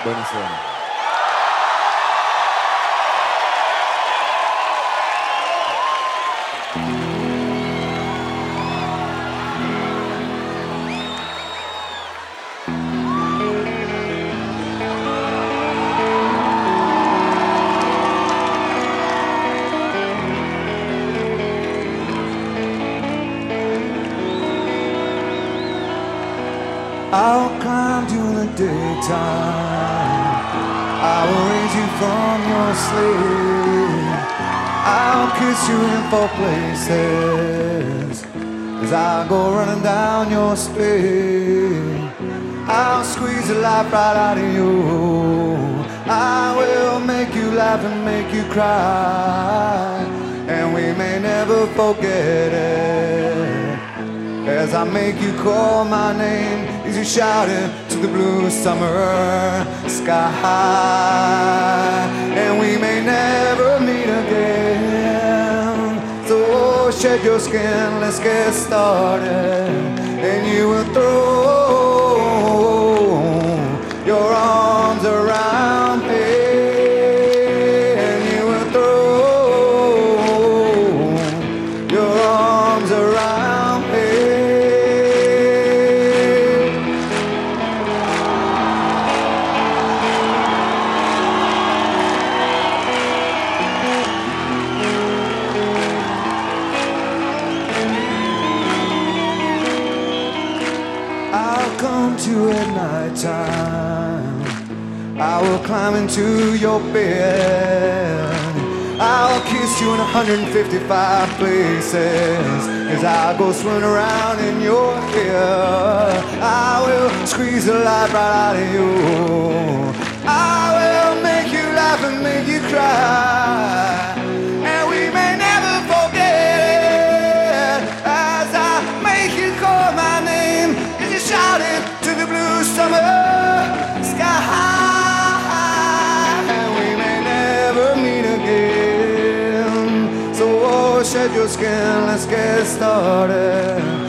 Buonasera. I'll climb during the daytime, I will raise you from your sleep, I'll kiss you in four places as I go running down your street. I'll squeeze the life right out of you, I will make you laugh and make you cry, and we may never forget it. As I make you call my name, as you shouting to the blue summer sky, and we may never meet again. So shed your skin, let's get started, and you will throw your arms around me, and you will throw your arms around me. I'll come to you at night time, I will climb into your bed, I'll kiss you in 155 places as I go swimming around in your hair. I will squeeze the life right out of you, I will make you laugh and make you cry, and we may never forget as I make you call my name, as you shout it to the blue summer sky. Shed your skin, let's get started.